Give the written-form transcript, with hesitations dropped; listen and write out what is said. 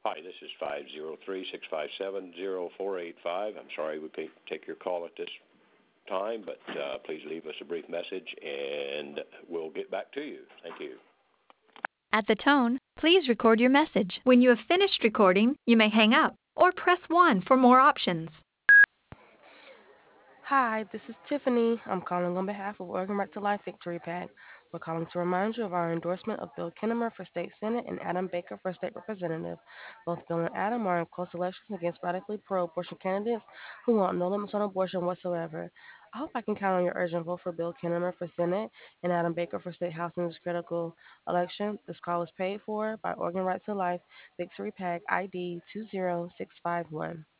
Hi, this is 503-657-0485. I'm sorry we can't take your call at this time, but please leave us a brief message and we'll get back to you. Thank you. At the tone, please record your message. When you have finished recording, you may hang up or press 1 for more options. Hi, this is Tiffany. I'm calling on behalf of Oregon Right to Life Victory PAC. We're calling to remind you of our endorsement of Bill Kinnemer for State Senate and Adam Baker for State Representative. Both Bill and Adam are in close elections against radically pro abortion candidates who want no limits on abortion whatsoever. I hope I can count on your urgent vote for Bill Kinnemer for Senate and Adam Baker for State House in this critical election. This call is paid for by Oregon Right to Life Victory PAC ID 20651.